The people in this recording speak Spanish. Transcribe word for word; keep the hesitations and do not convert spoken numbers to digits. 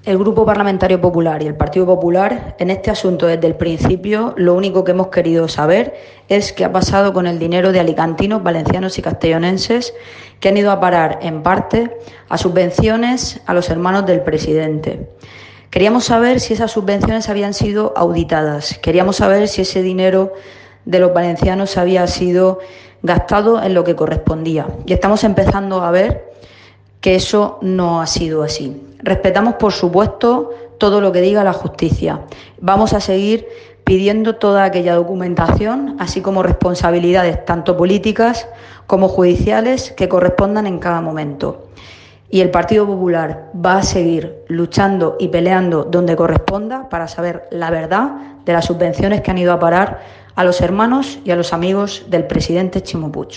El Grupo Parlamentario Popular y el Partido Popular, en este asunto desde el principio, lo único que hemos querido saber es qué ha pasado con el dinero de alicantinos, valencianos y castellonenses que han ido a parar, en parte, a subvenciones a los hermanos del presidente. Queríamos saber si esas subvenciones habían sido auditadas, queríamos saber si ese dinero de los valencianos había sido gastado en lo que correspondía. Y estamos empezando a ver que eso no ha sido así. Respetamos, por supuesto, todo lo que diga la justicia. Vamos a seguir pidiendo toda aquella documentación, así como responsabilidades tanto políticas como judiciales que correspondan en cada momento. Y el Partido Popular va a seguir luchando y peleando donde corresponda para saber la verdad de las subvenciones que han ido a parar a los hermanos y a los amigos del presidente Ximo Puig.